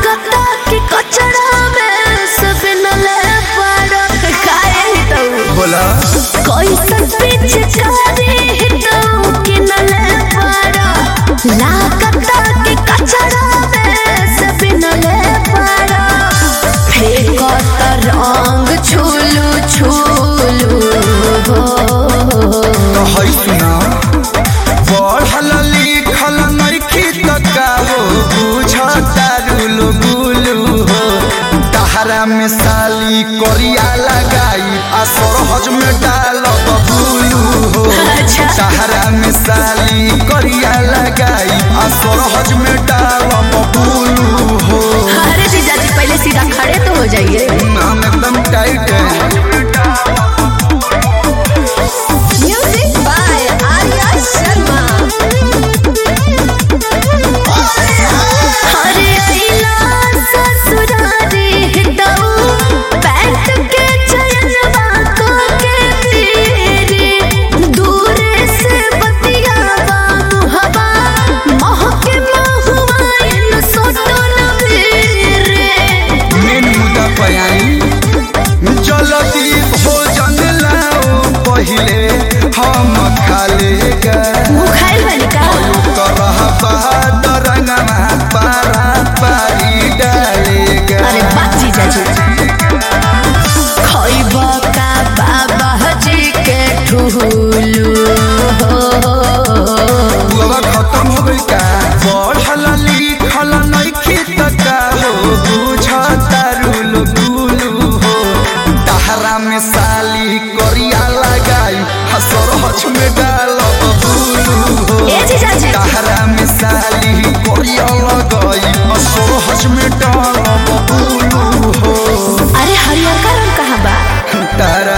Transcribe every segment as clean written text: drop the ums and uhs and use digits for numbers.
लागता कि कचरा में सब नले पड़ा काहे तो बोला कैसन पिचकारी तो कि नले पड़ा लागता कि कचरा में सब नले पड़ा फेंकत रंग छुलू छुलू तो है सुना पढ़ल लिखल नइखी त का हो बुझता रुलु गुलु हो तहरा में साली करिया लगाई आ सरहज में डाल बबुलू हो तहरा में साली करिया लगाई आ सरहज में डाल बबुलू हो। अरे जीजा जी पहले सीधा खड़े तो हो जाइए। हम एकदम टाइट है। Music by Arya Sharma. अरे अइला ससुरारी हितऊ पैंट के चयनवा को के पीरी दूर से बतियावा मुहबा महके महुआ इन सोटो न मेरे मेन मुद्दा पयाई जल्दी भोजन लाओ पहिले हम खा लेगा मुखाइल वाली का करह बहादुर रंगमा पारा पारी डालेगा। अरे बात जीजा जी खइबा का बाबा जी के ठुलू बुआ खत्म हो गई का पढ़ल लिखल नइखी त का हो बुझता रुलु गुलु हो तहरा में साली करिया लगाई हसर हच में डाल बबुलू हो ए जीजा जी तहरा में साली करिया लगाई हसर हच में डाल बबुलू हो। अरे हरियर का रंग कहाँ बा तारा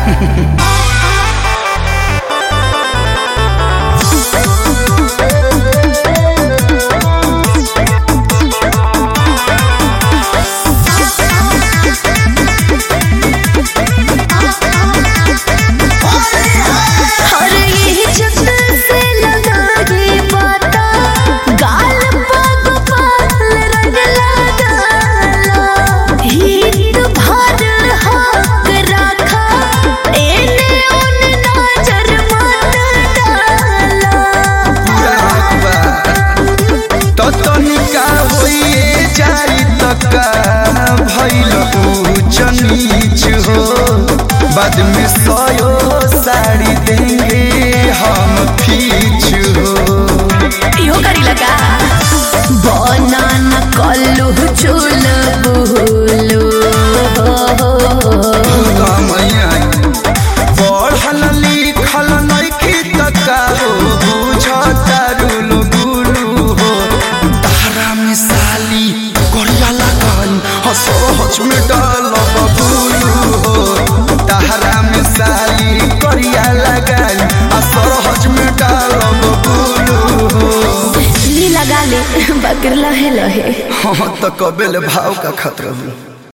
अरे ये जब से लगाई बाता गाल पग पाल रंग लगाला हित भर हक रखा एने ओन नजर मत डाला तो तनिका होइए जाई तका भइल ऊंच नीच हो बाद में सयो साड़ी देंगे हम फीच हो। यो करी लगा बनाना कल्लू चुल बुलू मैया पढ़ल लिखल नइखी तका हो बुझता रुलु गुलु हो तहरा में साली करिया लगाई हसर हच में डाल बबुलू हो तहरा में साली करिया लगाई हसर हच में डाल बबुलू हो। नी लगा ले बकर लहे लहे हाँ तो कबेल भाव का खतरा हो।